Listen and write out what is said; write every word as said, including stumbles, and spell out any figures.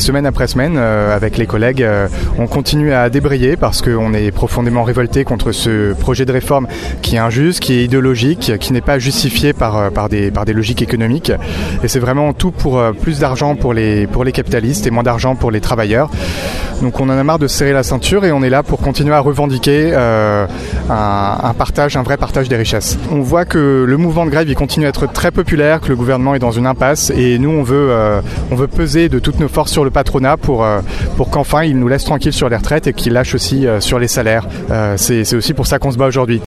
semaine après semaine, euh, avec les collègues, euh, on continue à débrayer parce qu'on est profondément révolté contre ce projet de réforme qui est injuste, qui est idéologique, qui n'est pas justifié par, par, des, par des logiques économiques. Et c'est vraiment tout pour euh, plus d'argent pour les, pour les capitalistes et moins d'argent pour les travailleurs. Donc on en a marre de se serrer la ceinture et on est là pour continuer à revendiquer euh, un, un partage, un vrai partage des richesses. On voit que le mouvement de grève il continue à être très populaire, que le gouvernement est dans une impasse et nous on veut, euh, on veut peser de toutes nos forces sur le patronat pour, euh, pour qu'enfin il nous laisse tranquilles sur les retraites et qu'il lâche aussi euh, sur les salaires. Euh, c'est, c'est aussi pour ça qu'on se bat aujourd'hui.